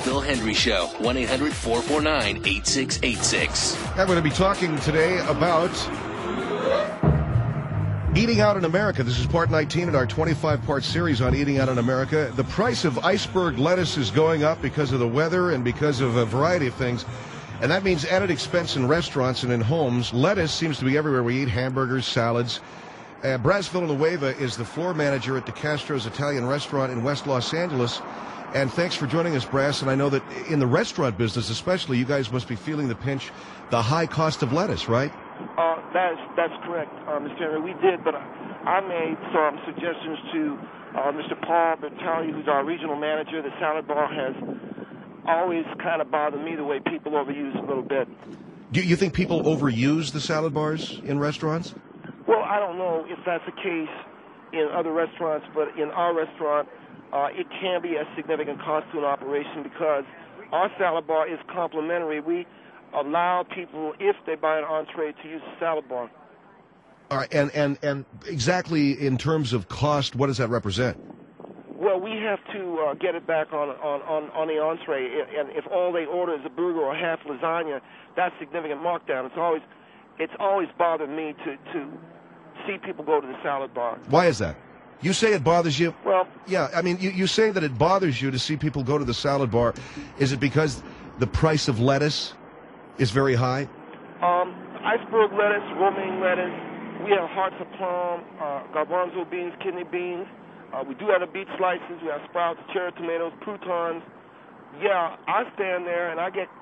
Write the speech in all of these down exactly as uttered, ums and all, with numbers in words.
Phil Hendry Show, one eight hundred four four nine eight six eight six. I'm going to be talking today about eating out in America. This is part nineteen in our twenty-five part series on eating out in America. The price of iceberg lettuce is going up because of the weather and because of a variety of things. And that means added expense in restaurants and in homes. Lettuce seems to be everywhere we eat, hamburgers, salads. Uh, Braz Villanueva is the floor manager at the Castro's Italian restaurant in West Los Angeles. And thanks for joining us, Braz. And I know that in the restaurant business especially, you guys must be feeling the pinch, the high cost of lettuce, right? Uh, that's, that's correct, uh, Mister Henry. We did, but I made some suggestions to uh, Mister Paul Bertali, who's our regional manager. The salad bar has always kind of bothered me the way people overuse a little bit. Do you think people overuse the salad bars in restaurants? Well, I don't know if that's the case in other restaurants, but in our restaurant, uh, it can be a significant cost to an operation because our salad bar is complimentary. We allow people, if they buy an entree, to use the salad bar. All right, and, and, and exactly in terms of cost, what does that represent? Well, we have to uh, get it back on, on, on, on the entree, and if all they order is a burger or half lasagna, that's significant markdown. It's always, it's always bothered me to, to see people go to the salad bar. Why is that? You say it bothers you? Well, yeah, I mean, you, you say that it bothers you to see people go to the salad bar. Is it because the price of lettuce is very high? Um, iceberg lettuce, romaine lettuce, we have hearts of plum, uh, garbanzo beans, kidney beans. Uh, we do have the beet slices. We have sprouts, cherry tomatoes, croutons. Yeah, I stand there and I get,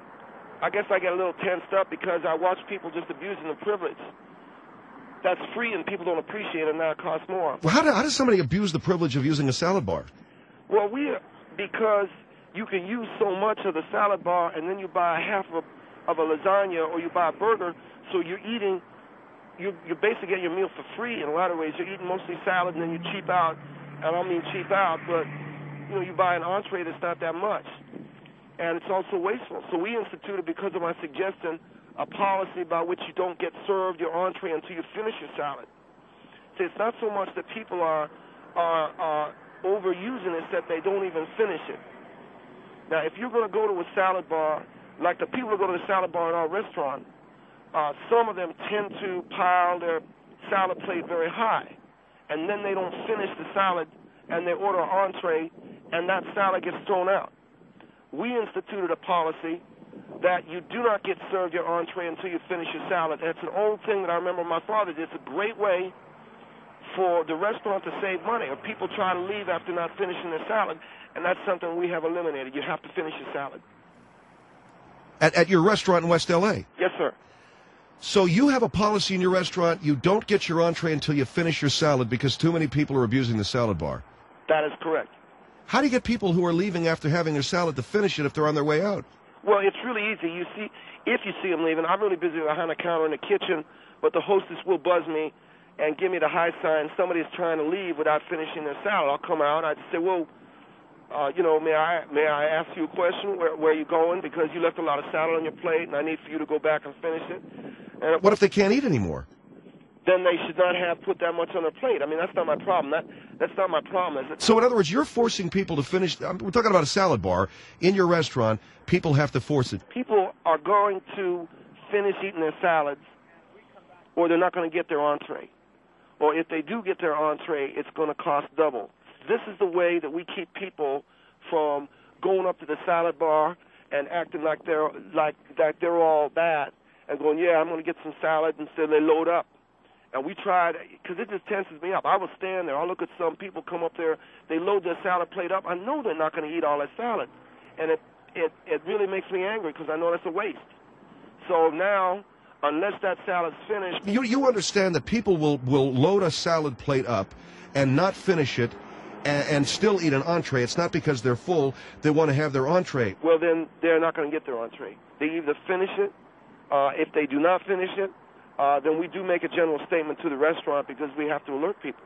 I guess I get a little tensed up because I watch people just abusing the privilege. That's free and people don't appreciate it, and now it costs more. Well, how, do, how does somebody abuse the privilege of using a salad bar? Well, we because you can use so much of the salad bar, and then you buy half of a, of a lasagna or you buy a burger, so you're eating. You, you're basically getting your meal for free in a lot of ways. You're eating mostly salad, and then you cheap out. And I don't mean cheap out, but you know, you buy an entree that's not that much, and it's also wasteful. So we instituted, because of my suggestion, a policy by which you don't get served your entree until you finish your salad. So it's not so much that people are are, are overusing it, that they don't even finish it. Now, if you're going to go to a salad bar, like the people who go to the salad bar in our restaurant, Uh, some of them tend to pile their salad plate very high, and then they don't finish the salad, and they order an entree, and that salad gets thrown out. We instituted a policy that you do not get served your entree until you finish your salad. That's an old thing that I remember my father did. It's a great way for the restaurant to save money, or people try to leave after not finishing their salad, and that's something we have eliminated. You have to finish your salad. At, at your restaurant in West L A? Yes, sir. So you have a policy in your restaurant, you don't get your entree until you finish your salad because too many people are abusing the salad bar. That is correct. How do you get people who are leaving after having their salad to finish it if they're on their way out? Well, it's really easy. You see, if you see them leaving, I'm really busy behind the counter in the kitchen, but the hostess will buzz me and give me the high sign. Somebody's trying to leave without finishing their salad. I'll come out. I just say, well, uh, you know, may I may I ask you a question? Where, where are you going? Because you left a lot of salad on your plate, and I need for you to go back and finish it. And what if they can't eat anymore? Then they should not have put that much on their plate. I mean, that's not my problem. That That's not my problem. Is it? So in other words, you're forcing people to finish. We're talking about a salad bar. In your restaurant, people have to force it. People are going to finish eating their salads, or they're not going to get their entree. Or if they do get their entree, it's going to cost double. This is the way that we keep people from going up to the salad bar and acting like they're like like they're all bad and going, yeah, I'm going to get some salad, instead they load up. And we tried, because it just tenses me up. I will stand there. I'll look at some people come up there. They load their salad plate up. I know they're not going to eat all that salad. And it, it, it really makes me angry because I know that's a waste. So now, unless that salad's finished... You, you understand that people will, will load a salad plate up and not finish it and, and still eat an entree. It's not because they're full. They want to have their entree. Well, then they're not going to get their entree. They either finish it. Uh, if they do not finish it, Uh, then we do make a general statement to the restaurant because we have to alert people.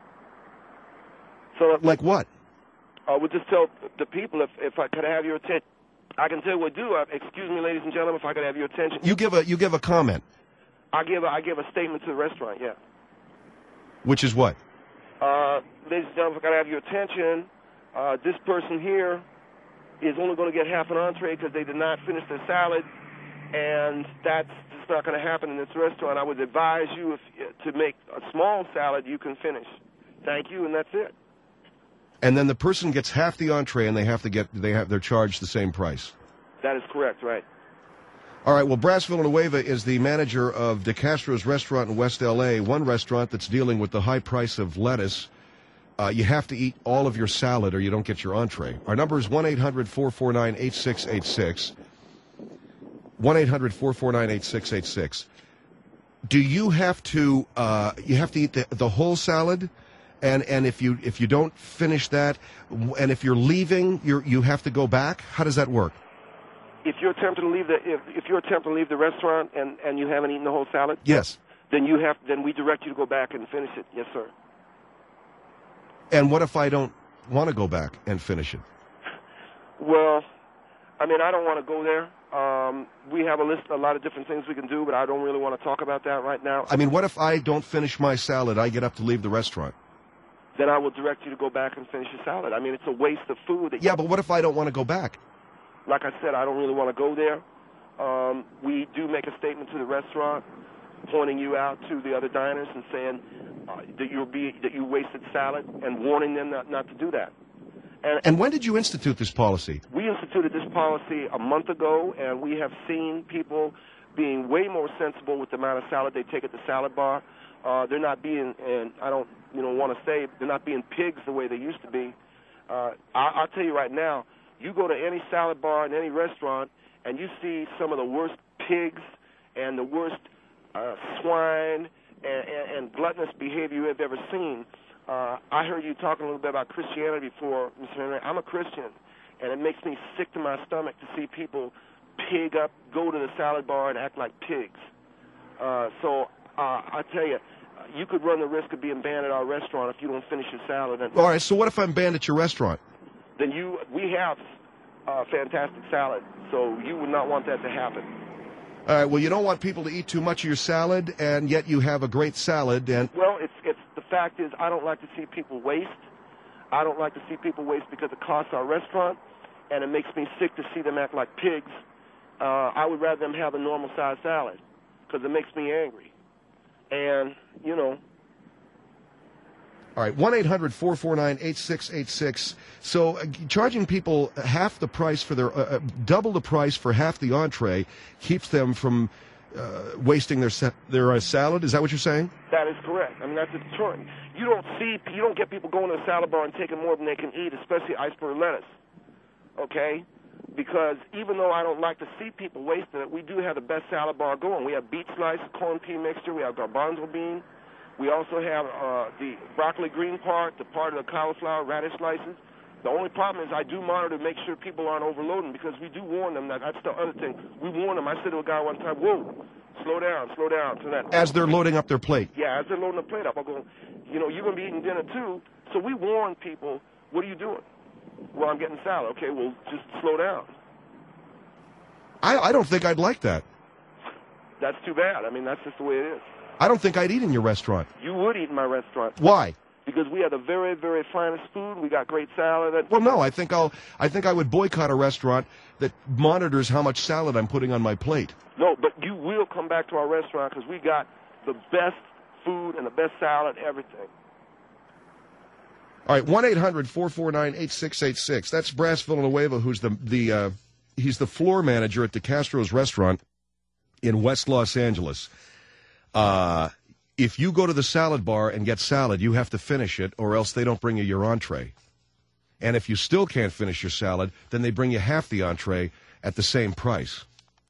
So, if, like what? Uh, we just tell the people if if I could have your attention. I can tell you what to do. Uh, excuse me, ladies and gentlemen, if I could have your attention. You give a you give a comment. I give a, I give a statement to the restaurant. Yeah. Which is what? Uh, ladies and gentlemen, if I could have your attention, uh, this person here is only going to get half an entree because they did not finish their salad, and that's just not going to happen in this restaurant. I would advise you if, to make a small salad you can finish. Thank you, and that's it. And then the person gets half the entree, and they have to get they have they're charged the same price. That is correct, right? All right. Well, Brass Villanueva is the manager of De Castro's restaurant in West L A, one restaurant that's dealing with the high price of lettuce. Uh, you have to eat all of your salad or you don't get your entree. Our number is one eight hundred four four nine eight six eight six. one eight hundred four four nine eight six eight six. Do you have to uh, you have to eat the, the whole salad? And and if you if you don't finish that, and if you're leaving, you you have to go back? How does that work? If you're attempting to leave the if, if you're attempting to leave the restaurant and, and you haven't eaten the whole salad, yes, then you have then we direct you to go back and finish it. Yes, sir. And what if I don't want to go back and finish it? Well, I mean, I don't want to go there. Um, we have a list, a lot of different things we can do, but I don't really want to talk about that right now. I mean, what if I don't finish my salad? I get up to leave the restaurant. Then I will direct you to go back and finish your salad. I mean, it's a waste of food. That yeah, but what if I don't want to go back? Like I said, I don't really want to go there. Um, we do make a statement to the restaurant, pointing you out to the other diners and saying uh, that you'll be that you wasted salad, and warning them not, not to do that. And, and when did you institute this policy? We instituted this policy a month ago, and we have seen people being way more sensible with the amount of salad they take at the salad bar. Uh, they're not being, and I don't, you know, want to say they're not being pigs the way they used to be. Uh, I, I'll tell you right now, you go to any salad bar in any restaurant, and you see some of the worst pigs and the worst uh, swine and, and, and gluttonous behavior you have ever seen. Uh, I heard you talking a little bit about Christianity before, Mister Henry. I'm a Christian, and it makes me sick to my stomach to see people pig up, go to the salad bar and act like pigs. Uh, so uh, I tell you, you could run the risk of being banned at our restaurant if you don't finish your salad. And, all right, so what if I'm banned at your restaurant? Then you, we have uh, fantastic salad, so you would not want that to happen. All right, well, you don't want people to eat too much of your salad, and yet you have a great salad. And well, it's it's the fact is I don't like to see people waste. I don't like to see people waste because it costs our restaurant, and it makes me sick to see them act like pigs. Uh, I would rather them have a normal-sized salad because it makes me angry. And, you know. All right, one eight hundred four four nine eight six eight six. So uh, charging people half the price for their, uh, double the price for half the entree keeps them from uh, wasting their sa- their uh, salad? Is that what you're saying? That is correct. I mean, that's a deterrent. You don't see, you don't get people going to a salad bar and taking more than they can eat, especially iceberg lettuce, okay? Because even though I don't like to see people wasting it, we do have the best salad bar going. We have beet slice, corn pea mixture, we have garbanzo bean. We also have uh, the broccoli green part, the part of the cauliflower radish slices. The only problem is I do monitor to make sure people aren't overloading because we do warn them. That that's the other thing. We warn them. I said to a guy one time, whoa, slow down, slow down. So that, as they're loading up their plate. Yeah, as they're loading the plate up. I go, you know, you're going to be eating dinner too. So we warn people, what are you doing? Well, I'm getting salad. Okay, well, just slow down. I, I don't think I'd like that. That's too bad. I mean, that's just the way it is. I don't think I'd eat in your restaurant. You would eat in my restaurant. Why? Because we have the very, very finest food. We got great salad. And well, no, I think I'll. I think I would boycott a restaurant that monitors how much salad I'm putting on my plate. No, but you will come back to our restaurant because we got the best food and the best salad, everything. All right, one eight hundred four four nine eight six eight six. That's Brass Villanueva, who's the the uh, he's the floor manager at De Castro's restaurant in West Los Angeles. Uh, if you go to the salad bar and get salad, you have to finish it, or else they don't bring you your entree. And if you still can't finish your salad, then they bring you half the entree at the same price.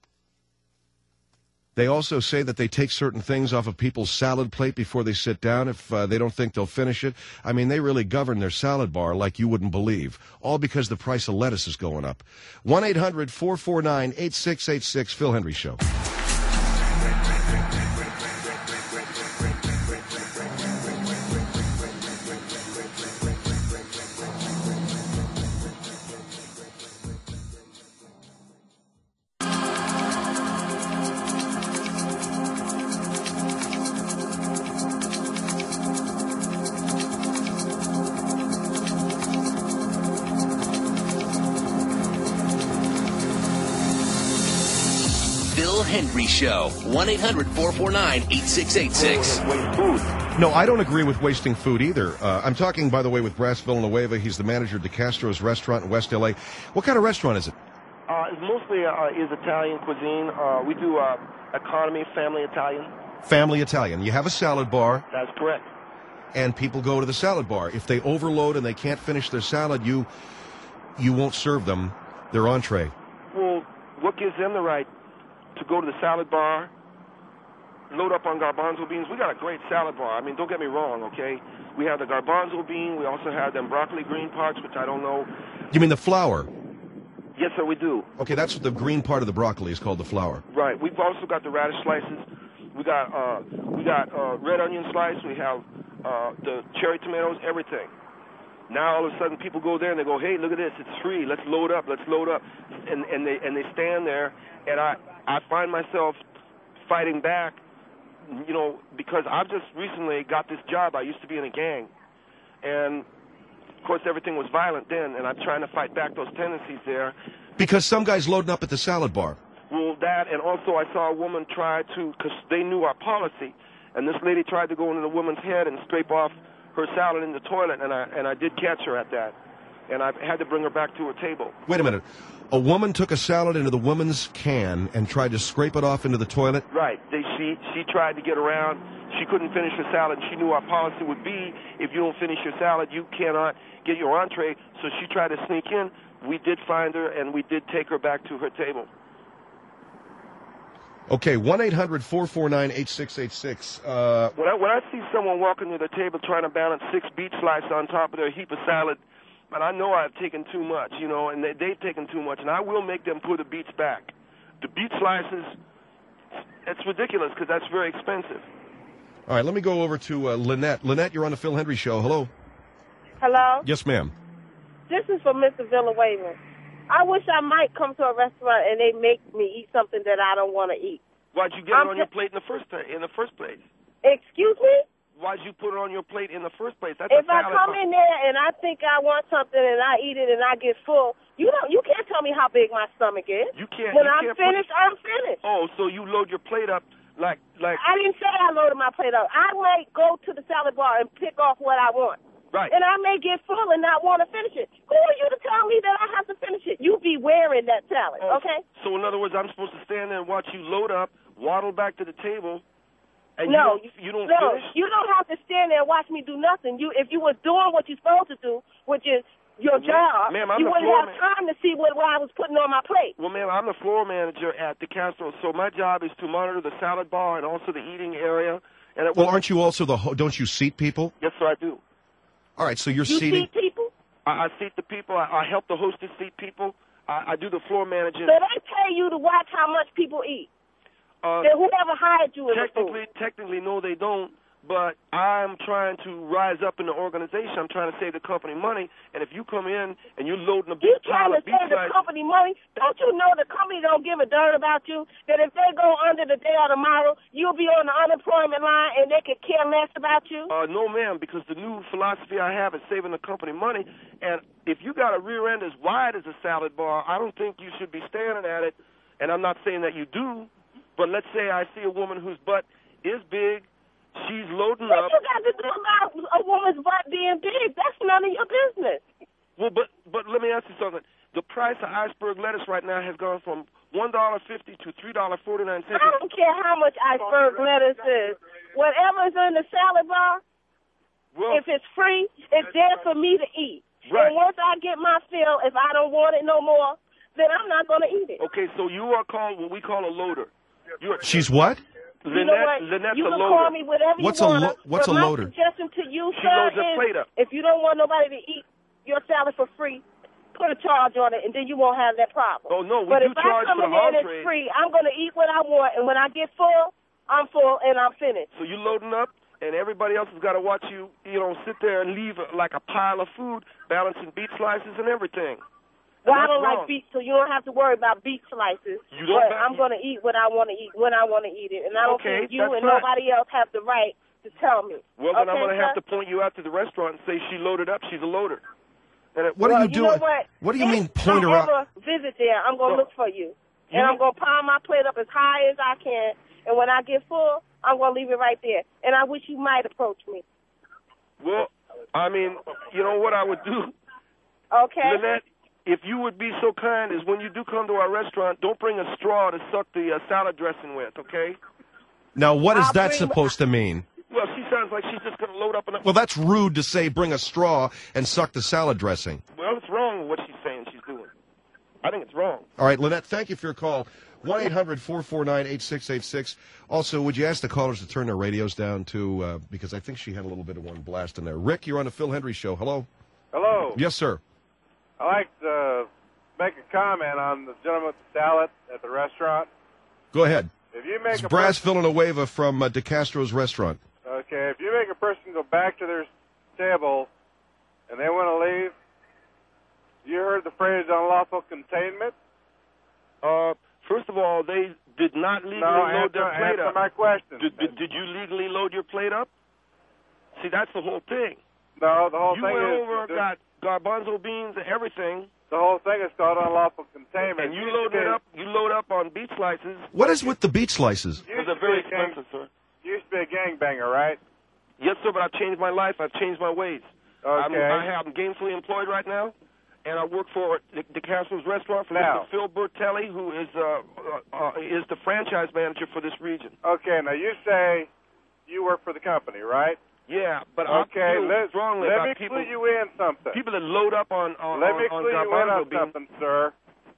They also say that they take certain things off of people's salad plate before they sit down if uh, they don't think they'll finish it. I mean, they really govern their salad bar like you wouldn't believe, all because the price of lettuce is going up. one eight hundred four four nine eight six eight six, Phil Hendrie Show. Phil Hendry Show. one eight hundred four four nine eight six eight six. Waste food. No, I don't agree with wasting food either. Uh, I'm talking, by the way, with Brass Villanueva. He's the manager of DeCastro's restaurant in West L A. What kind of restaurant is it? Uh, it's mostly uh, is Italian cuisine. Uh, we do uh, economy, family Italian. Family Italian. You have a salad bar. That's correct. And people go to the salad bar. If they overload and they can't finish their salad, you you won't serve them their entree. Well, what gives them the right to go to the salad bar, load up on garbanzo beans? We got a great salad bar. I mean, don't get me wrong, okay? We have the garbanzo bean. We also have them broccoli green parts, which I don't know. You mean the flour? Yes, sir, we do. Okay, that's what the green part of the broccoli is called, the flour. Right. We've also got the radish slices. We got uh, we got uh, red onion slice. We have uh, the cherry tomatoes, everything. Now all of a sudden people go there and they go, hey, look at this, it's free. Let's load up. Let's load up. And and they and they stand there, and I I find myself fighting back, you know, because I've just recently got this job. I used to be in a gang, and of course everything was violent then, and I'm trying to fight back those tendencies there. Because some guy's loading up at the salad bar. Well, that, and also I saw a woman try to, because they knew our policy, and this lady tried to go into the woman's head and scrape off her salad in the toilet, and I and I did catch her at that, and I had to bring her back to her table. Wait a minute. A woman took a salad into the woman's can and tried to scrape it off into the toilet? Right. They, she she tried to get around. She couldn't finish her salad. She knew our policy would be, if you don't finish your salad, you cannot get your entree. So she tried to sneak in. We did find her, and we did take her back to her table. Okay, one eight hundred four four nine eight six eight six. Uh, when, I, when I see someone walking to the table trying to balance six beet slices on top of their heap of salad, but I know I've taken too much, you know, and they, they've taken too much, and I will make them put the beets back. The beet slices, it's ridiculous because that's very expensive. All right, let me go over to uh, Lynette. Lynette, you're on the Phil Hendry Show. Hello. Hello? Yes, ma'am. This is for Mister Villanueva. I wish I might come to a restaurant and they make me eat something that I don't want to eat. Why'd you get I'm it on your plate in the first in the first place? Excuse me? Why'd you put it on your plate in the first place? That's if a I salad come bar. in there and I think I want something and I eat it and I get full, you don't, you can't tell me how big my stomach is. You can't. When you I'm can't finished, put, I'm finished. Oh, so you load your plate up like like. I didn't say I loaded my plate up. I might go to the salad bar and pick off what I want. Right. And I may get full and not want to finish it. Who are you to tell me that I have to finish it? You be wearing that salad, Oh, okay? So in other words, I'm supposed to stand there and watch you load up, waddle back to the table, and no, you don't, you don't no, finish? you don't have to stand there and watch me do nothing. You, if you was doing what you're supposed to do, which is your job, ma'am, I'm you the wouldn't floor have man. time to see what, what I was putting on my plate. Well, ma'am, I'm the floor manager at the Castro, so my job is to monitor the salad bar and also the eating area. And it Well, aren't you also the, ho- don't you seat people? Yes, sir, I do. All right, so you're You seating. see people? I, I seat the people. I, I help the hostess seat people. I, I do the floor managing. So they pay you to watch how much people eat. Uh, Then whoever hired you in the technically, food? technically, no, they don't. But I'm trying to rise up in the organization. I'm trying to save the company money. And if you come in and you're loading a You big trying pile to of beef save the slices, company money? Don't you know the company don't give a darn about you? That if they go under the day or tomorrow, you'll be on the unemployment line and they could care less about you? Uh, no, ma'am, because the new philosophy I have is saving the company money. And if you got a rear end as wide as a salad bar, I don't think you should be staring at it. And I'm not saying that you do, but let's say I see a woman whose butt is big, she's loading What up. you got to do about a woman's butt being big? That's none of your business. Well, but but let me ask you something. The price of iceberg lettuce right now has gone from one dollar fifty to three dollars and forty-nine cents. I don't care how much iceberg lettuce is. Whatever's in the salad bar, Well, if it's free, it's there for me to eat. Right. And once I get my fill, if I don't want it no more, then I'm not going to eat it. okay, so you are called what we call a loader. You're, She's what? You know what? Lynette, Lynette's you a can loader. call me whatever What's you a want. lo- what's but a my loader? suggestion to you, She sir, loads her is plate up. if you don't want nobody to eat your salad for free, put a charge on it, and then you won't have that problem. Oh, no, we but do if charge I come for in the there and entree. it's free, I'm going to eat what I want, and when I get full, I'm full and I'm finished. So you loading up, and everybody else has got to watch you, you know, sit there and leave uh, like a pile of food, balancing beet slices and everything. Well, And I don't that's like wrong. beet, so you don't have to worry about beet slices. You don't but have- I'm going to eat what I want to eat when I want to eat it, and I don't Okay, think you that's and fine. nobody else have the right to tell me. Well, then okay, I'm going to have sir? to point you out to the restaurant and say she loaded up, she's a loader. And it, What well, are you doing? Know what? What do you If mean point her I out? ever visit there, I'm going to No. look for you. and I'm going to pile my plate up as high as I can. And when I get full, I'm going to leave it right there. And I wish you might approach me. Well, I mean, you know what I would do? Okay. Lynette, if you would be so kind is when you do come to our restaurant, don't bring a straw to suck the uh, salad dressing with, okay? Now, what is I'll that bring- supposed to mean? Well, she sounds like she's just going to load up. And Well, that's rude to say bring a straw and suck the salad dressing. Well, it's wrong with what she's saying she's doing. I think it's wrong. All right, Lynette, thank you for your call. one eight hundred four four nine eight six eight six. Also, would you ask the callers to turn their radios down, too, uh, because I think she had a little bit of one blast in there. Rick, you're on the Phil Hendry Show. Hello? Hello. Yes, sir. I'd like to make a comment on the gentleman with the salad at the restaurant. Go ahead. If you make It's a Brass person, Villanueva from uh, DeCastro's restaurant. okay, if you make a person go back to their table and they want to leave, you heard the phrase unlawful containment? Uh, first of all, they did not legally No, load answer, their plate answer up. my question. Did, did, did you legally load your plate up? See, that's the whole thing. No, the whole You thing went is over, the, got garbanzo beans and everything, the whole thing is called unlawful containment. and you Used to loaded be- it up. You load up on beef slices. What is with the beet slices? Used Those are to very be a gang- expensive, sir. Used to be a gangbanger, right? Yes, sir, but I've changed my life. I've changed my ways. I'm, Okay. I have, I'm gainfully employed right now, and I work for the, the Castle's Restaurant for Now. Mister Phil Bertelli, who is uh, uh, uh, is the franchise manager for this region. Okay, now you say you work for the company, right? Yeah, but Okay, I feel let, strongly let about me people, clue you in something. people that load up on on, Let on, me on clue you in garbanzo on beans. something, sir.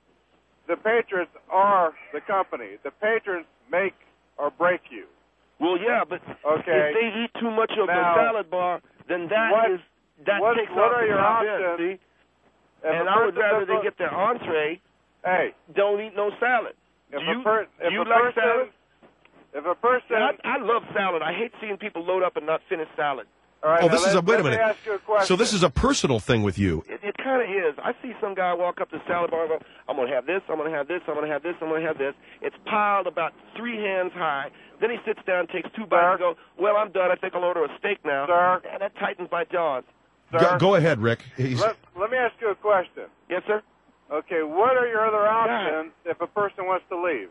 The patrons are the company. The patrons make or break you. Well, yeah, but Okay. if they eat too much of Now, the salad bar, then that what- is that what- takes what off are the your top end, options? see? If And a I would person rather they doesn't- get their entree. Hey, Don't eat no salad. if do a you, per- if do you a like person, salad? if a person, Yeah, I, I love salad. I hate seeing people load up and not finish salad. all right, Oh, now this is let- a, wait a let me minute. ask you a question. So this is a personal thing with you. It, it kind of is. I see some guy walk up to the salad bar and go, I'm going to have this, I'm going to have this, I'm going to have this, I'm going to have this. It's piled about three hands high. Then he sits down, takes two bites, and goes, well, I'm done. I think I'll order a steak now. Sir. Yeah, that tightens my jaws. Sir, Go, go ahead, Rick. He's, let, let me ask you a question. Yes, sir? Okay, what are your other options if a person wants to leave?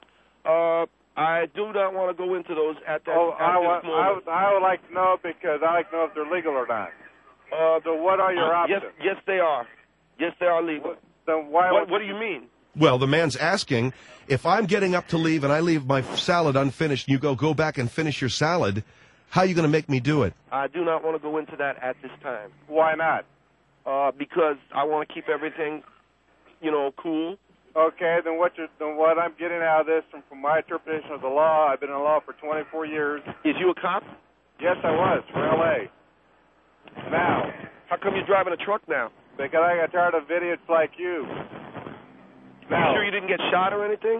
Uh, I do not want to go into those at that Oh, at I, this want, I, moment. would, I would like to know because I like to know if they're legal or not. Uh, So what are your uh, yes, options? yes, they are. Yes, they are legal. Then why What, would what do you mean? well, the man's asking, if I'm getting up to leave and I leave my salad unfinished and you go, go back and finish your salad, how are you going to make me do it? I do not want to go into that at this time. Why not? Uh, because I want to keep everything, you know, cool. Okay, then what you're, then what I'm getting out of this from, from my interpretation of the law, I've been in law for twenty-four years. Is you a cop? Yes, I was for L A. Now, How come you're driving a truck now? because I got tired of idiots like you. Now, You sure you didn't get shot or anything?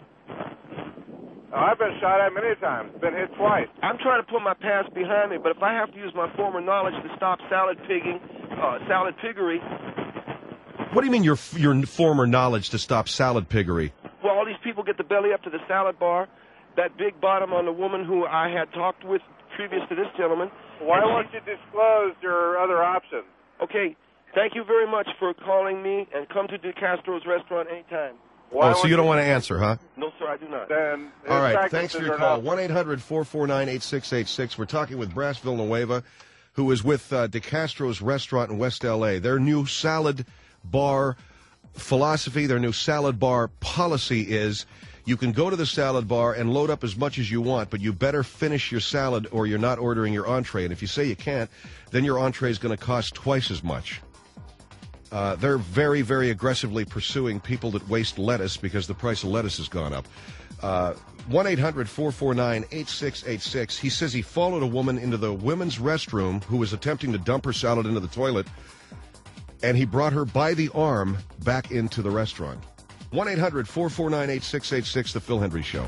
I've been shot at many times, been hit twice. I'm trying to put my past behind me, but if I have to use my former knowledge to stop salad pigging, uh, salad piggery, What do you mean your your former knowledge to stop salad piggery? well, all these people get the belly up to the salad bar. That big bottom on the woman who I had talked with previous to this gentleman. Why and won't she- you disclose your other options? Okay, thank you very much for calling me, and come to DeCastro's restaurant anytime. Why Oh, so won't you don't want to answer, huh? No, sir, I do not. Then All his right, thanks for practices your are call. not- one eight hundred four four nine eight six eight six. We're talking with Brass Villanueva, who is with uh, DeCastro's restaurant in West L A. Their new salad bar philosophy, their new salad bar policy is you can go to the salad bar and load up as much as you want, but you better finish your salad or you're not ordering your entree. And if you say you can't, then your entree is going to cost twice as much. Uh, they're very, very aggressively pursuing people that waste lettuce because the price of lettuce has gone up. Uh, one eight hundred four four nine eight six eight six. He says he followed a woman into the women's restroom who was attempting to dump her salad into the toilet, and he brought her by the arm back into the restaurant. one eight hundred four four nine eight six eight six, The Phil Hendry Show.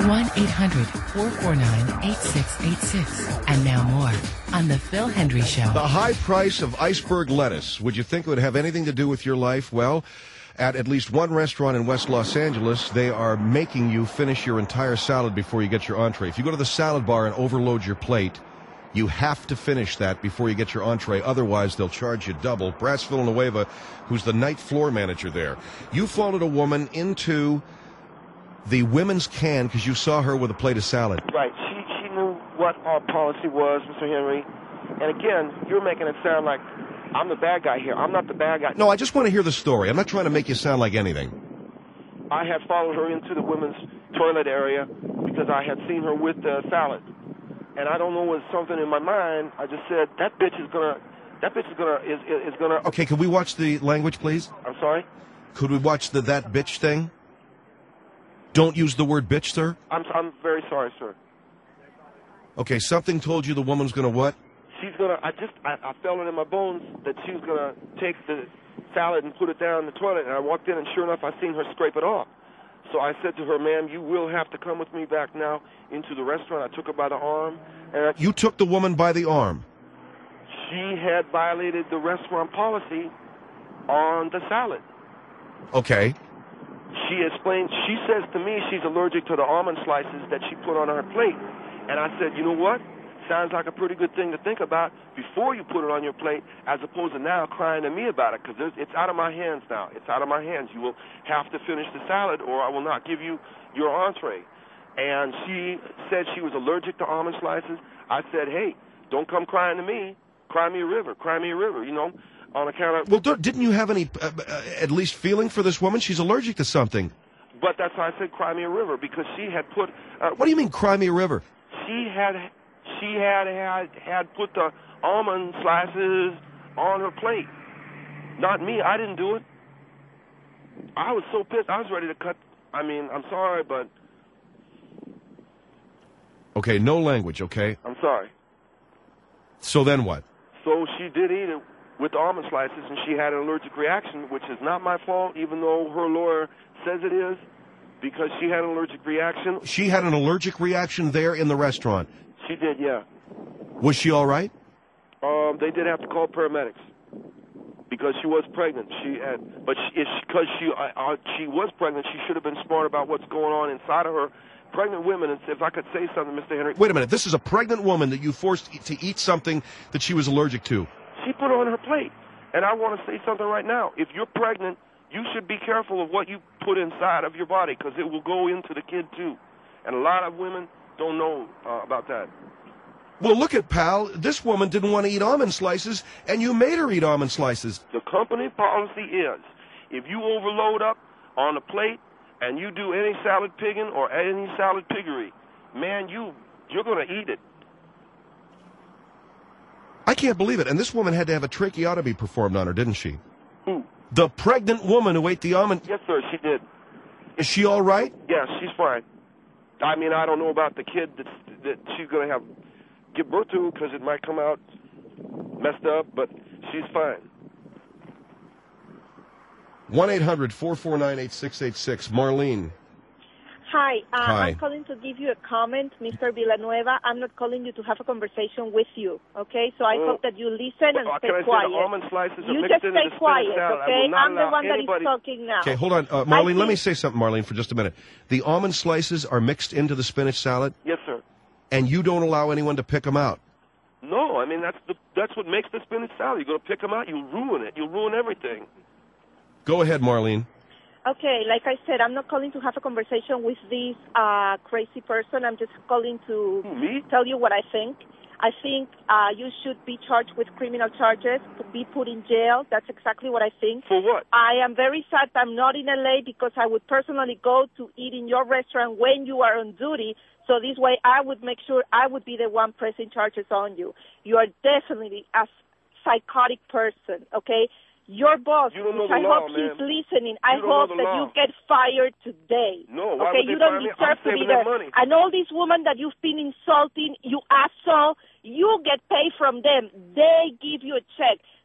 one eight hundred four four nine eight six eight six. And now more on The Phil Hendry Show. The high price of iceberg lettuce. Would you think it would have anything to do with your life? Well, at at least one restaurant in West Los Angeles, they are making you finish your entire salad before you get your entree. If you go to the salad bar and overload your plate, you have to finish that before you get your entree. Otherwise, they'll charge you double. Brass Villanueva, who's the night floor manager there. You followed a woman into the women's can because you saw her with a plate of salad. Right. She she knew what our policy was, Mister Henry. And again, you're making it sound like I'm the bad guy here. I'm not the bad guy. No, I just want to hear the story. I'm not trying to make you sound like anything. I had followed her into the women's toilet area because I had seen her with the salad. And I don't know, was something in my mind. I just said, that bitch is gonna, that bitch is gonna, is, is gonna. Okay, could we watch the language, please? I'm sorry? Could we watch the that bitch thing? Don't use the word bitch, sir. I'm, I'm very sorry, sir. Okay, something told you the woman's gonna what? She's gonna, I just, I, I felt it in my bones that she was gonna take the salad and put it down in the toilet. And I walked in, and sure enough, I seen her scrape it off. So I said to her, ma'am, you will have to come with me back now into the restaurant. I took her by the arm. And I, you took the woman by the arm? She had violated the restaurant policy on the salad. Okay. She explained, she says to me she's allergic to the almond slices that she put on her plate. And I said, you know what? Sounds like a pretty good thing to think about before you put it on your plate, as opposed to now crying to me about it, because it's out of my hands now. It's out of my hands. You will have to finish the salad, or I will not give you your entree. And she said she was allergic to almond slices. I said, hey, don't come crying to me. Cry me a river. Cry me a river, you know, on account of... Well, didn't you have any, uh, uh, at least feeling for this woman? She's allergic to something. But that's why I said cry me a river, because she had put... Uh, what do you mean, cry me a river? She had... She had, had had put the almond slices on her plate. Not me. I didn't do it. I was so pissed. I was ready to cut. I mean, I'm sorry, but... Okay, no language, okay? I'm sorry. So then what? So she did eat it with the almond slices, and she had an allergic reaction, which is not my fault, even though her lawyer says it is, because she had an allergic reaction. She had an allergic reaction there in the restaurant? She did, yeah. Was she all right? Um, they did have to call paramedics because she was pregnant. She had, but she, because she uh, uh, she was pregnant, she should have been smart about what's going on inside of her. Pregnant women, and if I could say something, Mister Henry. Wait a minute. This is a pregnant woman that you forced to eat something that she was allergic to. She put it on her plate, and I want to say something right now. If you're pregnant, you should be careful of what you put inside of your body, because it will go into the kid too, and a lot of women don't know uh, about that. Well, look at pal. This woman didn't want to eat almond slices, and you made her eat almond slices. The company policy is, if you overload up on the plate and you do any salad pigging or any salad piggery, man, you you're going to eat it. I can't believe it. And this woman had to have a tracheotomy performed on her, didn't she? Who? The pregnant woman who ate the almond. Yes, sir. She did. Is she all right? Yes, she's fine. I mean, I don't know about the kid that that she's going to have give birth to, because it might come out messed up, but she's fine. one eight hundred four four nine eight six eight six. Marlene. Hi. Uh, Hi. I'm calling to give you a comment, Mister Villanueva. I'm not calling you to have a conversation with you, okay? So I Oh. hope that you listen and Well, stay can I quiet. say the almond slices are you mixed just into stay the quiet, spinach salad? I okay? will not I'm the allow one that anybody- is talking now. Okay, hold on. Uh, Marlene, I let me think- say something, Marlene, for just a minute. The almond slices are mixed into the spinach salad, Yes, sir. and you don't allow anyone to pick them out. No, I mean, that's the that's what makes the spinach salad. You're going to pick them out, you'll ruin it. You'll ruin everything. Go ahead, Marlene. Okay, like I said, I'm not calling to have a conversation with this uh, crazy person. I'm just calling to Who, me? tell you what I think. I think uh, you should be charged with criminal charges, to be put in jail. That's exactly what I think. For what? I am very sad I'm not in L A because I would personally go to eat in your restaurant when you are on duty. So this way I would make sure I would be the one pressing charges on you. You are definitely a psychotic person, okay? Your boss, You don't know which the I law, hope man. he's listening, I You don't know hope the that law. you get fired today. No, why okay? would they You don't fire me? I'm deserve to be saving there. that money. And all these women that you've been insulting, you asshole, you get paid from them. They give you a check.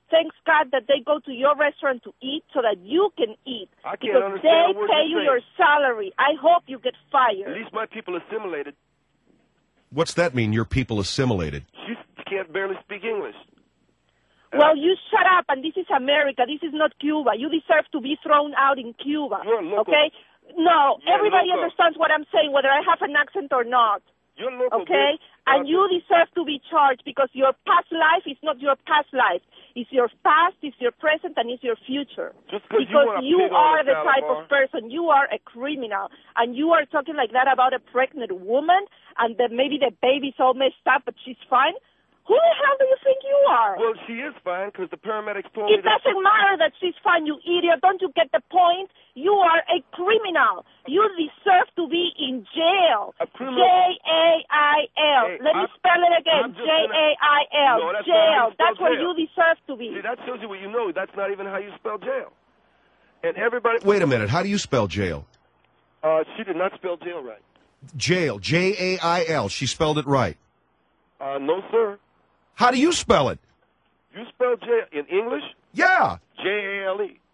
thanks God that they go to your restaurant to eat so that you can eat. I can't because understand they a word pay you're you your saying. salary. I hope you get fired. At least my people assimilated. What's that mean, your people assimilated? She can't barely speak English. Well, you shut up, and this is America. This is not Cuba. You deserve to be thrown out in Cuba. You're local. Okay? No, You're everybody local. understands what I'm saying, whether I have an accent or not. You're local, Okay? bitch. And Uh, you deserve to be charged because your past life is not your past life. It's your past, it's your present, and it's your future. Just 'cause you because want a you pig on are a the salad type bar. of person. You are a criminal. And you are talking like that about a pregnant woman, and that maybe the baby's all messed up, but she's fine. Who the hell do you think you are? Well, she is fine because the paramedics told me It that. doesn't matter that she's fine, you idiot. Don't you get the point? You are a criminal. You deserve to be in jail. A criminal- J A I L. Hey, Let me I'm- spell it again. I'm just J A I L. No, that's not how Jail. you spell That's where jail. you deserve to be. See, that shows you what you know. That's not even how you spell jail. And everybody. Wait a minute. How do you spell jail? Uh, she did not spell jail right. Jail. J A I L. She spelled it right. Uh, no, sir. How do you spell it? You spell jail in English? Yeah. J A L E.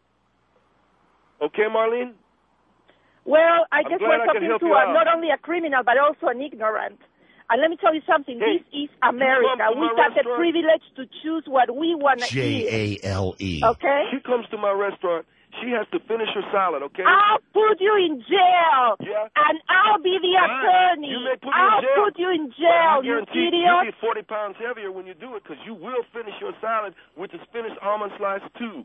Okay, Marlene? Well, I I'm guess glad we're I could talking help to you a, out. not only a criminal, but also an ignorant. And let me tell you something. Hey, this is America. come to We my got the restaurant? privilege to choose what we want to eat. J A L E. Okay? She comes to my restaurant. She has to finish her salad, okay? I'll put you in jail. Yeah. And I'll be the Fine. attorney. You may put me in I'll jail. put you in But jail, I you guarantee idiot. you'll be forty pounds heavier when you do it because you will finish your salad with the spinach almond slice, too.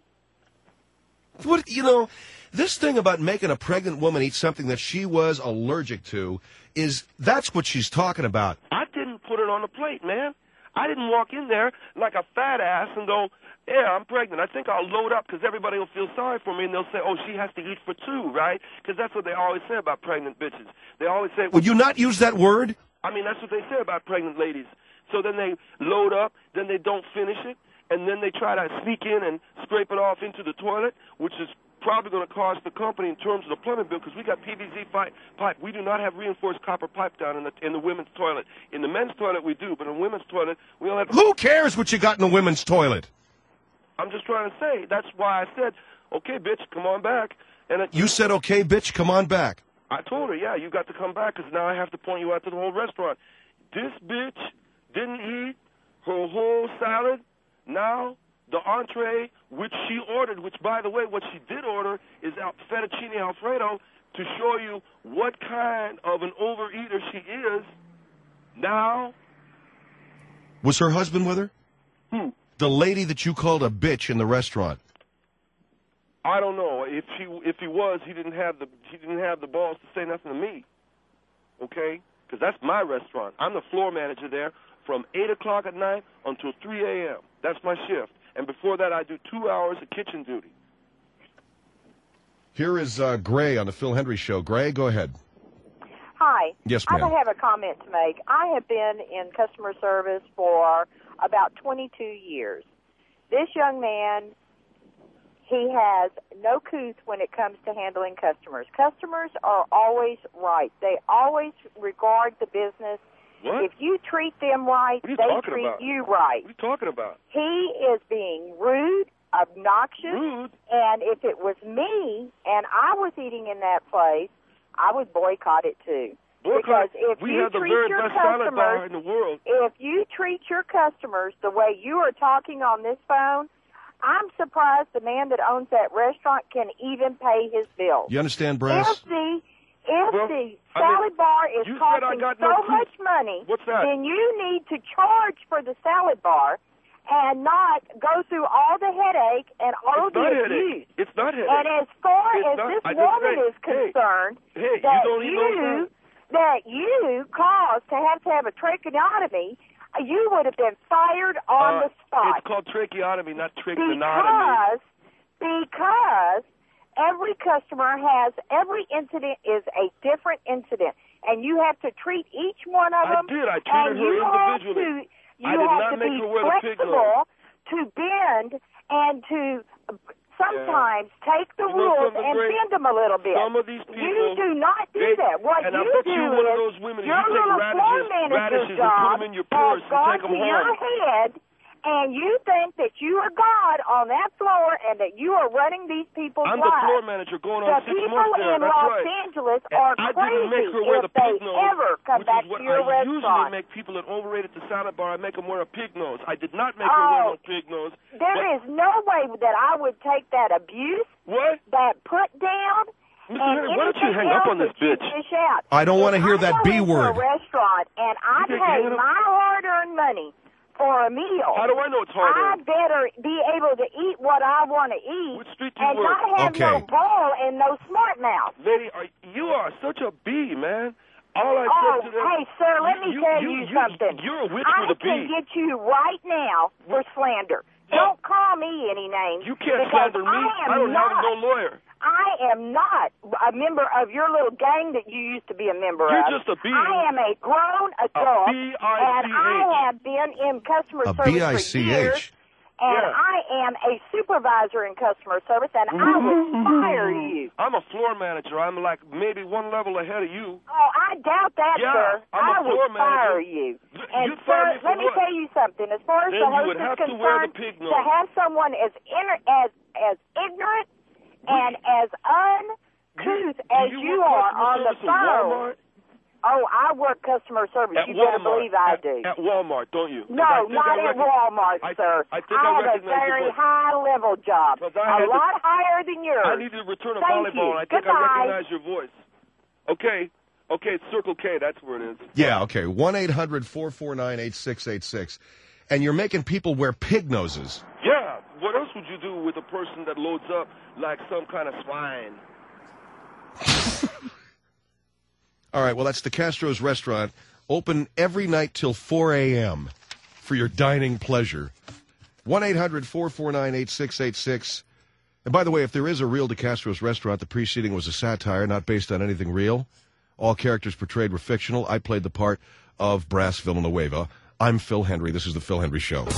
What, you know, this thing about making a pregnant woman eat something that she was allergic to is, that's what she's talking about. I didn't put it on the plate, man. I didn't walk in there like a fat ass and go, yeah, I'm pregnant. I think I'll load up because everybody will feel sorry for me and they'll say, oh, she has to eat for two, right? Because that's what they always say about pregnant bitches. They always say, Would you not use that word? I mean, that's what they say about pregnant ladies. So then they load up, then they don't finish it, and then they try to sneak in and scrape it off into the toilet, which is probably going to cost the company in terms of the plumbing bill because we got P V C pipe. pipe. We do not have reinforced copper pipe down in the in the women's toilet. In the men's toilet, we do, but in the women's toilet, we don't have. Who cares what you got in the women's toilet? I'm just trying to say. That's why I said, okay, bitch, come on back. And it, You said, okay, bitch, come on back. I told her, yeah, you got to come back because now I have to point you out to the whole restaurant. This bitch didn't eat her whole salad. Now the entree, which she ordered, which, by the way, what she did order is al- fettuccine Alfredo to show you what kind of an overeater she is. Now, Was her husband with her? hmm, The lady that you called a bitch in the restaurant. I don't know if he if he was, he didn't have the he didn't have the balls to say nothing to me. Okay, because that's my restaurant. I'm the floor manager there from eight o'clock at night until three a.m. That's my shift. And before that, I do two hours of kitchen duty. Here is uh, Gray on the Phil Hendry Show. Gray, go ahead. Hi. Yes, I ma'am. have a comment to make. I have been in customer service for about twenty-two years. This young man, he has no couth when it comes to handling customers. Customers are always right. They always regard the business. What? If you treat them right, What are you they talking treat about? you right. What are you talking about? He is being rude, obnoxious, Rude? and if it was me and I was eating in that place, I would boycott it too. Boycott. Because if we you have the treat very your best salad bar customers- in the world. If you treat your customers the way you are talking on this phone, I'm surprised the man that owns that restaurant can even pay his bills. You understand, Brass? If the if Well, the I salad mean, bar is you said I costing got so no much couth. money, What's that? then you need to charge for the salad bar and not go through all the headache and all It's the not abuse. headache. It's not headache. And as far It's as not- this I just woman say, is hey, concerned, hey, you that don't eat no salad. that you caused to have to have a tracheotomy, you would have been fired on Uh, the spot. It's called tracheotomy, not tracheotomy. Because, because every customer has, every incident is a different incident, and you have to treat each one of I them. did. I treated and her you have individually. to, you I did have not to make be her wear the pig flexible to bend and to sometimes take the You know rules something, and Grace? bend them a little bit. Some of these people, you do not do they- that. What and you I bet do you one of is those women, your you take little floor radishes, manager radishes and job put them in your purse has and gone take them to your home. head, and you think that you are God on that floor and that you are running these people's I'm lives. the floor manager going The on six people months there. in That's Los right. Angeles And are I crazy didn't make her wear if the they pig nose, ever come which back is what to your I usually restaurant. make people that overrated the salad bar. I make them wear a pig nose. I did not make her wear Oh, no pig nose. There But- is no way that I would take that abuse, What? that put down, Mister and Henry, why don't you anything hang up else on this that you bitch? dish out. I don't want to If hear I that go B into word. a restaurant and I You think pay you're gonna- my hard-earned money for a meal. How do I know it's I hard-earned? better be able to eat what I want to eat Which street do you and work? not have no Okay. ball and no smart mouth. Lady, are, you are such a bee, man. All I Oh, said to them, hey, sir, let me you, tell you, you, you, something. You're a witch I with a can bee. get you right now for slander. Don't call me any names. You can't because slander me. I, am I don't not, have no lawyer. I am not a member of your little gang that you used to be a member You're of. just a bee. I am a grown adult, B I C H. and I have been in customer A service B I for C years. H. And Yeah. I am a supervisor in customer service, and I will fire you. I'm a floor manager. I'm like maybe one level ahead of you. Oh, I doubt that, Yeah, sir. I'm a I floor would fire manager. you. You And, fire sir, me for let me what? tell you something. As far as Then the you host would is have to wear the concerned, pig to nose. have someone as inner, as as ignorant and as uncouth as Do you work are customer on the service at phone. Walmart? Oh, I work customer service. At You better Walmart. believe I at, do. At Walmart, don't you? 'Cause No, I think not I at recognize- Walmart, I, sir. I think I have a recognize your very voice. high-level job, 'Cause I a had to- lot higher than yours. I need to return a Thank volleyball, you. and I think Goodbye. I recognize your voice. Okay. Okay, it's Circle K. That's where it is. Yeah, okay. one eight hundred four four nine eight six eight six. And you're making people wear pig noses. Yeah. What else would you do with a person that loads up like some kind of swine? All right, well, that's the Castro's Restaurant, open every night till four a.m. for your dining pleasure. one eight hundred four four nine eight six eight six. And by the way, if there is a real DeCastro's Restaurant, the preceding was a satire, not based on anything real. All characters portrayed were fictional. I played the part of Brass Villanueva. I'm Phil Henry. This is The Phil Henry Show.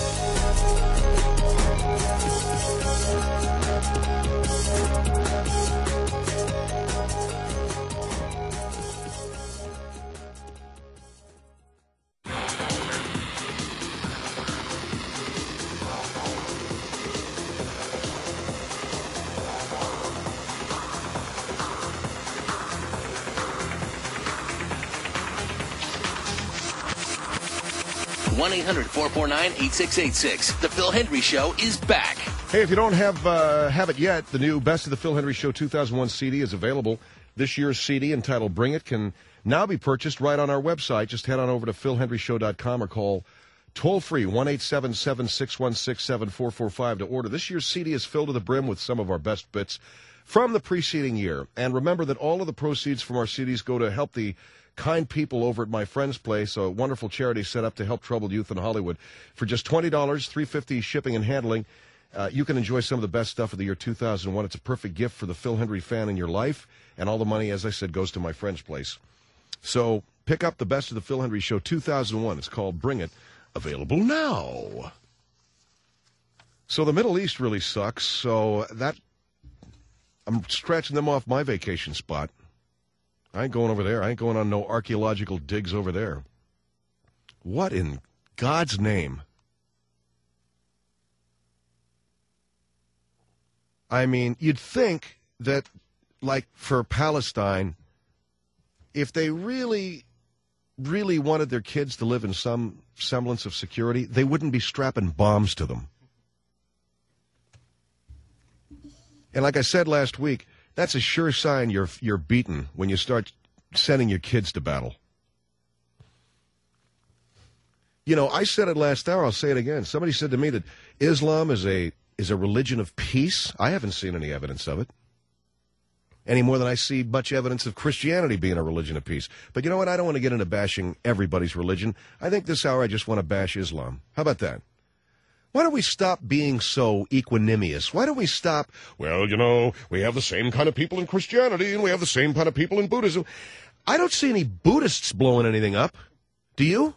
one eight hundred four four nine eight six eight six. The Phil Henry Show is back. Hey, if you don't have uh, have it yet, the new Best of the Phil Henry Show two thousand one C D is available. This year's C D, entitled Bring It, can now be purchased right on our website. Just head on over to phil henry show dot com or call toll-free one eight seven seven six one six seven four four five to order. This year's C D is filled to the brim with some of our best bits from the preceding year. And remember that all of the proceeds from our C Ds go to help the kind people over at My Friend's Place, a wonderful charity set up to help troubled youth in Hollywood. For just twenty dollars, three dollars and fifty cents shipping and handling, uh, you can enjoy some of the best stuff of the year two thousand one. It's a perfect gift for the Phil Henry fan in your life, and all the money, as I said, goes to My Friend's Place. So pick up the Best of the Phil Henry Show two thousand one. It's called Bring It, available now. So the Middle East really sucks, so that I'm scratching them off my vacation spot. I ain't going over there. I ain't going on no archaeological digs over there. What in God's name? I mean, you'd think that, like for Palestine, if they really, really wanted their kids to live in some semblance of security, they wouldn't be strapping bombs to them. And like I said last week, that's a sure sign you're you're beaten when you start sending your kids to battle. You know, I said it last hour, I'll say it again. Somebody said to me that Islam is a is a religion of peace. I haven't seen any evidence of it. Any more than I see much evidence of Christianity being a religion of peace. But you know what? I don't want to get into bashing everybody's religion. I think this hour I just want to bash Islam. How about that? Why don't we stop being so equanimous? Why don't we stop, well, you know, we have the same kind of people in Christianity and we have the same kind of people in Buddhism. I don't see any Buddhists blowing anything up. Do you?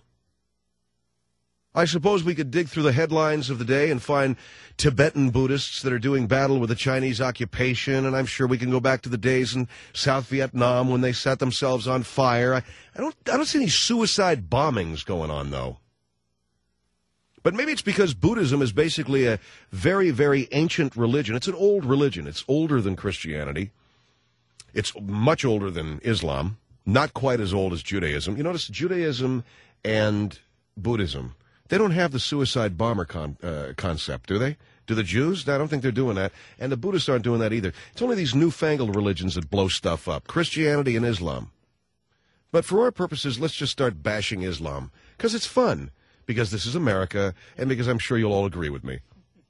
I suppose we could dig through the headlines of the day and find Tibetan Buddhists that are doing battle with the Chinese occupation, and I'm sure we can go back to the days in South Vietnam when they set themselves on fire. I, I don't I don't see any suicide bombings going on, though. But maybe it's because Buddhism is basically a very, very ancient religion. It's an old religion. It's older than Christianity. It's much older than Islam. Not quite as old as Judaism. You notice Judaism and Buddhism, they don't have the suicide bomber con- uh, concept, do they? Do the Jews? I don't think they're doing that. And the Buddhists aren't doing that either. It's only these newfangled religions that blow stuff up. Christianity and Islam. But for our purposes, let's just start bashing Islam. Because it's fun. Because this is America, and because I'm sure you'll all agree with me.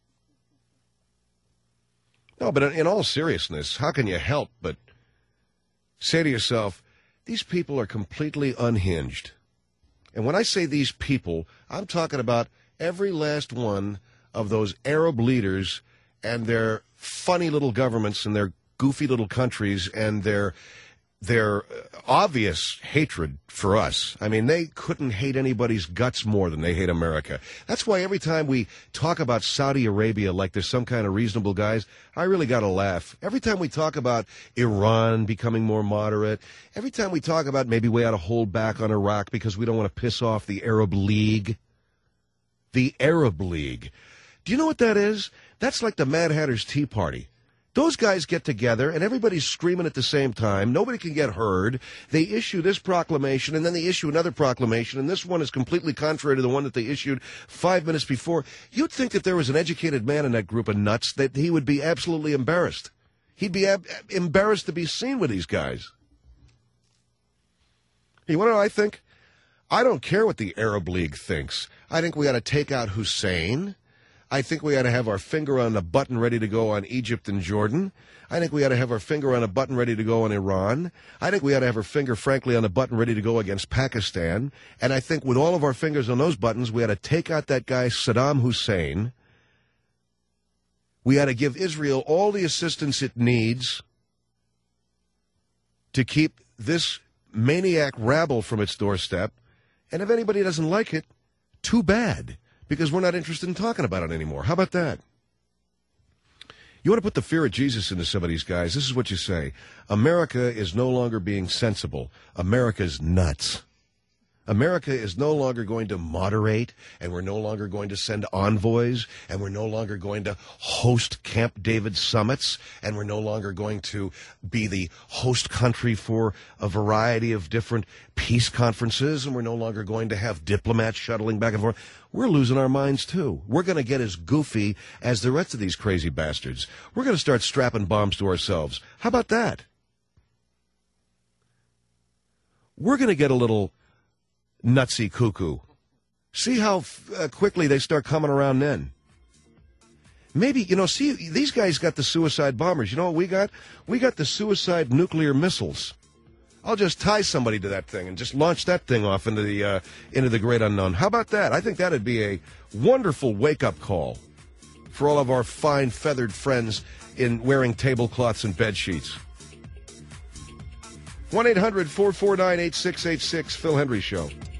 No, but in all seriousness, how can you help but say to yourself, these people are completely unhinged. And when I say these people, I'm talking about every last one of those Arab leaders and their funny little governments and their goofy little countries and their their obvious hatred for us. I mean, they couldn't hate anybody's guts more than they hate America. That's why every time we talk about Saudi Arabia like there's some kind of reasonable guys, I really got to laugh. Every time we talk about Iran becoming more moderate, every time we talk about maybe we ought to hold back on Iraq because we don't want to piss off the Arab League. The Arab League. Do you know what that is? That's like the Mad Hatter's Tea Party. Those guys get together, and everybody's screaming at the same time. Nobody can get heard. They issue this proclamation, and then they issue another proclamation, and this one is completely contrary to the one that they issued five minutes before. You'd think that there was an educated man in that group of nuts that he would be absolutely embarrassed. He'd be ab- embarrassed to be seen with these guys. You want to know what I think? I don't care what the Arab League thinks. I think we ought to take out Hussein. I think we ought to have our finger on the button ready to go on Egypt and Jordan. I think we ought to have our finger on a button ready to go on Iran. I think we ought to have our finger, frankly, on a button ready to go against Pakistan. And I think with all of our fingers on those buttons, we ought to take out that guy Saddam Hussein. We ought to give Israel all the assistance it needs to keep this maniac rabble from its doorstep. And if anybody doesn't like it, too bad. Because we're not interested in talking about it anymore. How about that? You want to put the fear of Jesus into some of these guys. This is what you say. America is no longer being sensible. America's nuts. America is no longer going to moderate, and we're no longer going to send envoys, and we're no longer going to host Camp David summits, and we're no longer going to be the host country for a variety of different peace conferences, and we're no longer going to have diplomats shuttling back and forth. We're losing our minds, too. We're going to get as goofy as the rest of these crazy bastards. We're going to start strapping bombs to ourselves. How about that? We're going to get a little nutsy cuckoo. See how uh, quickly they start coming around then. Maybe, you know, see, these guys got the suicide bombers. You know what we got? We got the suicide nuclear missiles. I'll just tie somebody to that thing and just launch that thing off into the uh, into the great unknown. How about that? I think that'd be a wonderful wake-up call for all of our fine feathered friends in wearing tablecloths and bed sheets. one eight hundred four four nine eight six eight six, Phil Hendry Show.